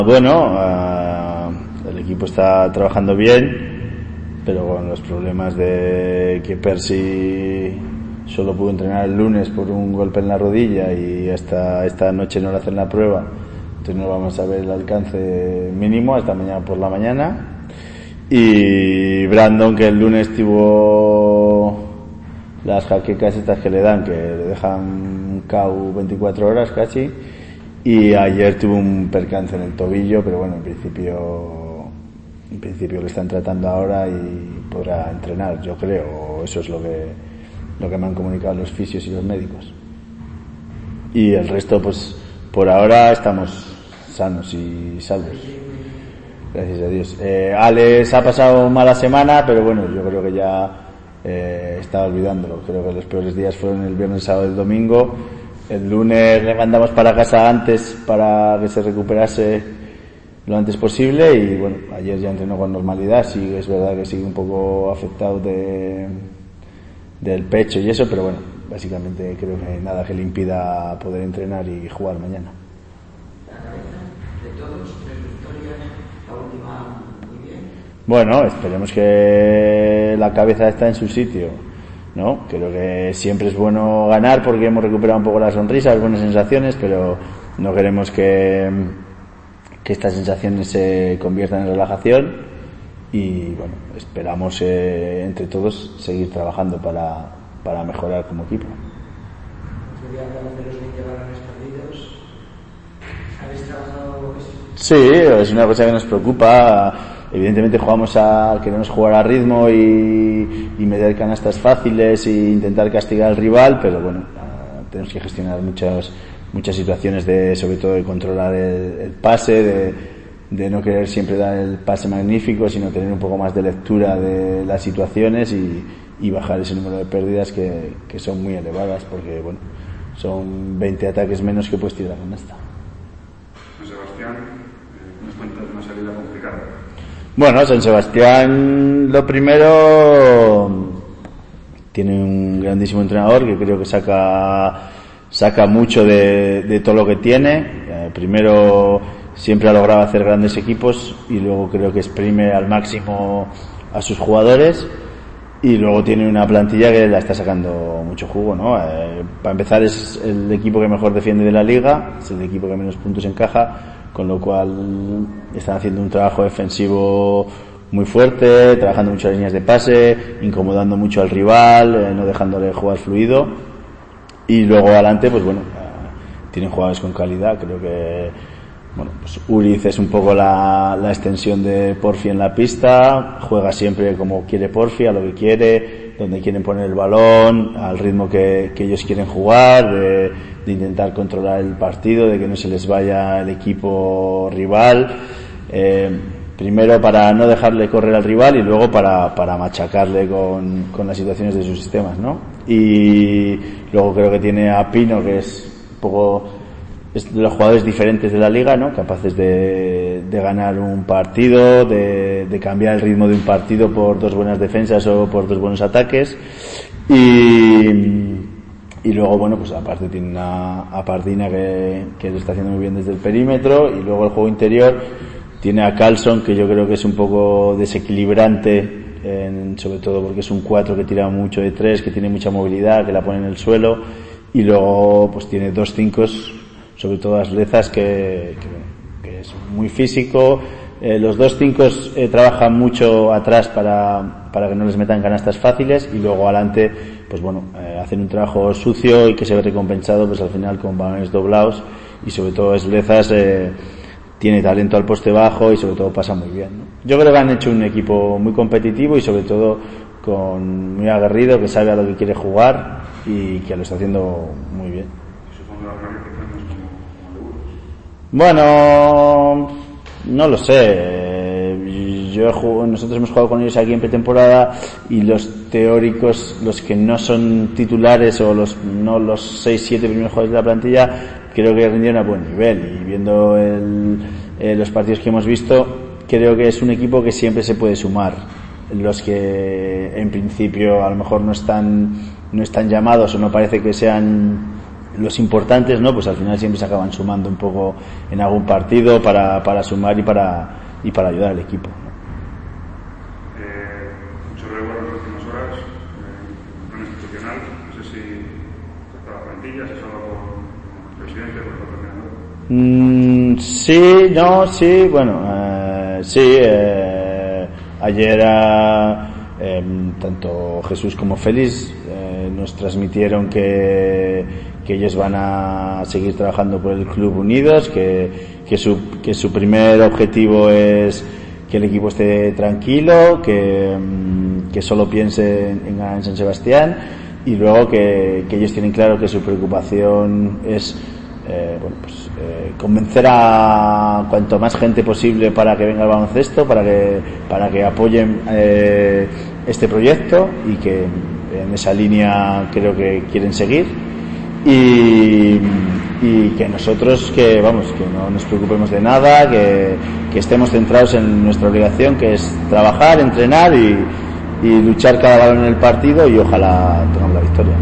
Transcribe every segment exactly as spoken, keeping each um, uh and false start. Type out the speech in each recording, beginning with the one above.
Bueno, uh, el equipo está trabajando bien, pero con los problemas de que Percy solo pudo entrenar el lunes por un golpe en la rodilla y hasta esta noche no le hacen la prueba, entonces no vamos a ver el alcance mínimo hasta mañana por la mañana. Y Brandon, que el lunes tuvo las jaquecas estas que le dan, que le dejan K O veinticuatro horas casi, y ayer tuvo un percance en el tobillo, pero bueno, en principio en principio lo están tratando ahora y podrá entrenar, yo creo, o eso es lo que lo que me han comunicado los fisios y los médicos. Y el resto, pues por ahora estamos sanos y salvos, gracias a Dios. eh, Alex ha pasado mala semana, pero bueno, yo creo que ya eh, estaba olvidándolo. Creo que los peores días fueron el viernes, sábado y el domingo. El lunes le mandamos para casa antes para que se recuperase lo antes posible y bueno, ayer ya entrenó con normalidad. Sí, es verdad que sigue un poco afectado de del pecho y eso, pero bueno, básicamente creo que nada que le impida poder entrenar y jugar mañana. Bueno, esperemos que la cabeza está en su sitio, ¿no? Creo que siempre es bueno ganar porque hemos recuperado un poco la sonrisa, las buenas sensaciones, pero no queremos que, que estas sensaciones se conviertan en relajación y bueno, esperamos eh, entre todos seguir trabajando para, para mejorar como equipo. Sí, es una cosa que nos preocupa. Evidentemente jugamos a, queremos jugar a ritmo y, y meter canastas fáciles e intentar castigar al rival, pero bueno, uh, tenemos que gestionar muchas muchas situaciones de, sobre todo de controlar el, el pase, de, de no querer siempre dar el pase magnífico, sino tener un poco más de lectura de las situaciones y, y bajar ese número de pérdidas que, que son muy elevadas, porque bueno, son veinte ataques menos que puedes tirar a canasta. Sebastián, nos cuentas una salida complicada. Bueno, San Sebastián, lo primero, tiene un grandísimo entrenador que creo que saca saca mucho de, de todo lo que tiene. Eh, primero, siempre ha logrado hacer grandes equipos y luego creo que exprime al máximo a sus jugadores y luego tiene una plantilla que la está sacando mucho jugo, ¿no? Eh, para empezar, es el equipo que mejor defiende de la liga, es el equipo que menos puntos encaja, con lo cual están haciendo un trabajo defensivo muy fuerte, trabajando muchas líneas de pase, incomodando mucho al rival, eh, no dejándole jugar fluido, y luego adelante, pues bueno, eh, tienen jugadores con calidad. Creo que bueno, pues Uriz es un poco la, la extensión de Porfi en la pista, juega siempre como quiere Porfi, a lo que quiere, donde quieren poner el balón, al ritmo que, que ellos quieren jugar, de, de intentar controlar el partido, de que no se les vaya el equipo rival, eh, primero para no dejarle correr al rival y luego para, para machacarle con, con las situaciones de sus sistemas, ¿no? Y luego creo que tiene a Pino, que es un poco es de los jugadores diferentes de la liga, ¿no? Capaces de, de ganar un partido, de, de cambiar el ritmo de un partido por dos buenas defensas o por dos buenos ataques. Y, y luego, bueno, pues aparte tiene una a Pardina que, que lo está haciendo muy bien desde el perímetro, y luego el juego interior tiene a Carlson, que yo creo que es un poco desequilibrante, en, sobre todo porque es un cuatro que tira mucho de tres, que tiene mucha movilidad, que la pone en el suelo, y luego pues tiene dos cinco, sobre todo Aslezas, que, que, que es muy físico. Eh, los dos cinco eh, trabajan mucho atrás para, para que no les metan canastas fáciles, y luego adelante, pues bueno, eh, hacen un trabajo sucio y que se ve recompensado pues al final con balones doblados, y sobre todo Aslezas eh, tiene talento al poste bajo y sobre todo pasa muy bien, ¿no? Yo creo que han hecho un equipo muy competitivo y sobre todo con muy aguerrido, que sabe a lo que quiere jugar y que lo está haciendo muy bien. Bueno, no lo sé. Yo he jugado, nosotros hemos jugado con ellos aquí en pretemporada, y los teóricos, los que no son titulares o los no los seis siete primeros jugadores de la plantilla, creo que rindieron a buen nivel, y viendo el, eh, los partidos que hemos visto, creo que es un equipo que siempre se puede sumar. Los que en principio a lo mejor no están no están llamados o no parece que sean los importantes, ¿no? Pues al final siempre se acaban sumando un poco en algún partido para, para sumar y para, y para ayudar al equipo, ¿no? Eh, mucho revuelo en las últimas horas, eh, plan institucional, no sé si está la plantilla, si solo con el presidente, con el entrenador. Mm, sí, no, sí, bueno, eh, sí, eh, ayer eh, eh, tanto Jesús como Félix eh, nos transmitieron que que ellos van a seguir trabajando por el club unidos, que, que, su, que su primer objetivo es que el equipo esté tranquilo, que, que solo piense en ganar en San Sebastián, y luego que, que ellos tienen claro que su preocupación es eh, bueno, pues, eh, convencer a cuanto más gente posible para que venga al baloncesto, para que, para que apoyen eh, este proyecto, y que en esa línea creo que quieren seguir. Y, y que nosotros que vamos que no nos preocupemos de nada, que, que estemos centrados en nuestra obligación, que es trabajar, entrenar y, y luchar cada balón en el partido, y ojalá tengamos la victoria.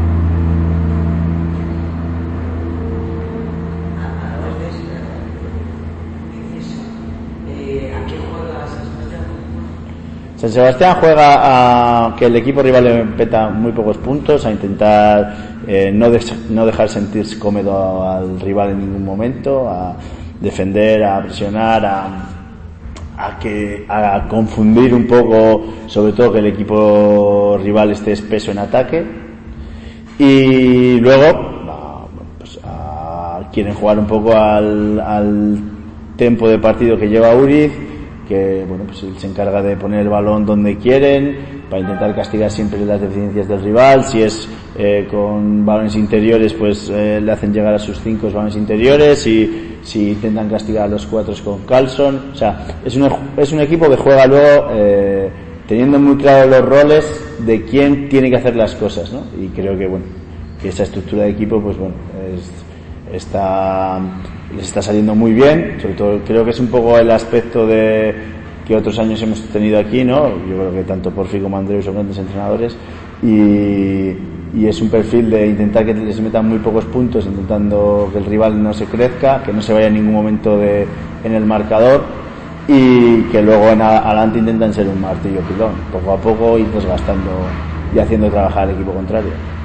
San Sebastián juega a que el equipo rival le peta muy pocos puntos, a intentar eh, no, de, no dejar sentirse cómodo al rival en ningún momento, a defender, a presionar, a, a, que, a confundir un poco, sobre todo que el equipo rival esté espeso en ataque, y luego a, pues a, quieren jugar un poco al, al tempo de partido que lleva Uriz, que bueno, pues él se encarga de poner el balón donde quieren para intentar castigar siempre las deficiencias del rival. Si es eh, con balones interiores, pues eh, le hacen llegar a sus cinco balones interiores, y si intentan castigar a los cuatro con Carlson. O sea, es un, es un equipo que juega luego eh, teniendo muy claro los roles de quién tiene que hacer las cosas, ¿no? Y creo que bueno, que esa estructura de equipo, pues bueno, es, está les está saliendo muy bien. Sobre todo creo que es un poco el aspecto de que otros años hemos tenido aquí, ¿no? Yo creo que tanto Porfi como Andreu son grandes entrenadores, y, y es un perfil de intentar que les metan muy pocos puntos, intentando que el rival no se crezca, que no se vaya en ningún momento de, en el marcador, y que luego en adelante intentan ser un martillo pilón, poco a poco ir desgastando y haciendo trabajar al equipo contrario.